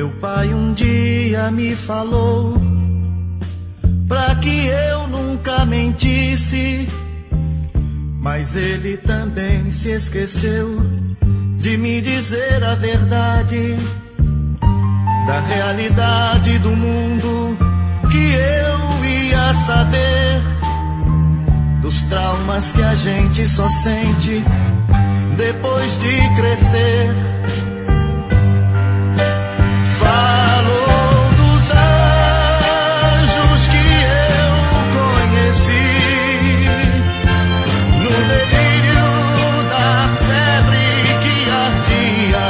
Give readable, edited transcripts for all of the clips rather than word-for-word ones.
Meu pai um dia me falou pra que eu nunca mentisse, mas ele também se esqueceu de me dizer a verdade da realidade do mundo, que eu ia saber dos traumas que a gente só sente depois de crescer. Falou dos anjos que eu conheci no delírio da febre que ardia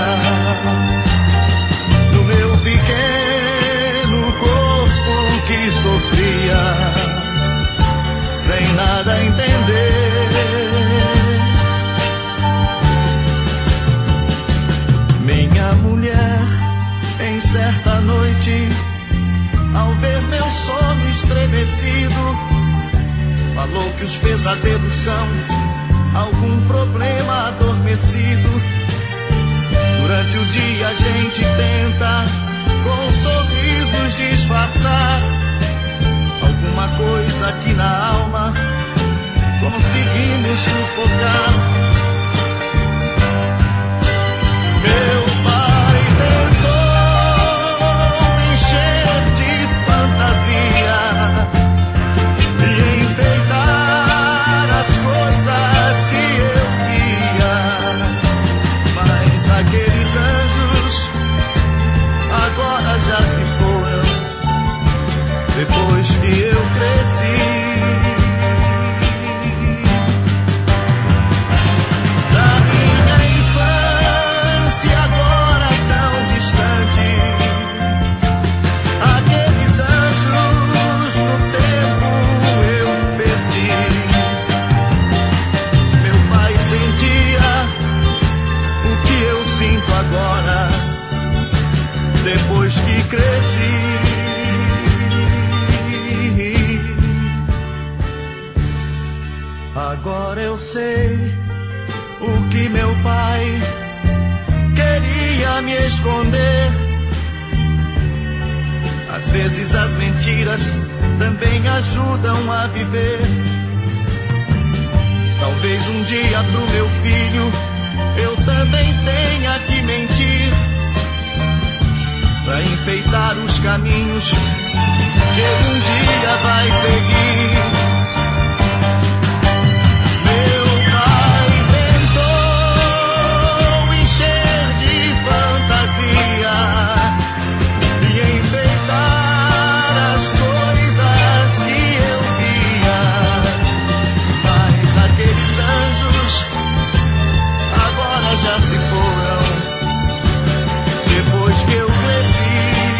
no meu pequeno corpo que sofria sem nada entender. Minha mulher, em certa noite, ao ver meu sono estremecido, falou que os pesadelos são algum problema adormecido. Durante o dia a gente tenta com sorrisos disfarçar alguma coisa que na alma conseguimos sufocar. Meu pai tentou encher de fantasia e enfeitar as coisas que eu via, mas aqueles anjos agora já se foram depois que eu cresci. Da minha infância agora tão distante, aqueles anjos no tempo eu perdi. Meu pai sentia o que eu sinto agora, depois que cresci. Agora eu sei o que meu pai queria me esconder. Às vezes as mentiras também ajudam a viver. Talvez um dia pro meu filho eu também tenha que mentir, pra enfeitar os caminhos que ele um dia vai seguir. Já se foram depois que eu cresci.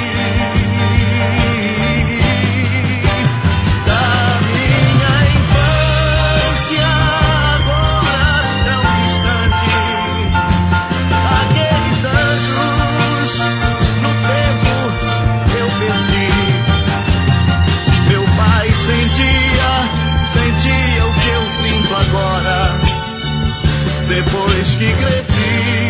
Da minha infância agora tão distante, aqueles anjos no tempo eu perdi. Meu pai sentia o que eu sinto agora, depois que cresci.